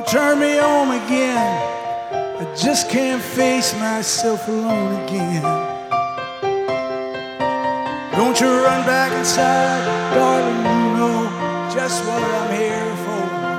Don't turn me on again. I just can't face myself alone again. Don't you run back inside, darling, you know just what I'm here for.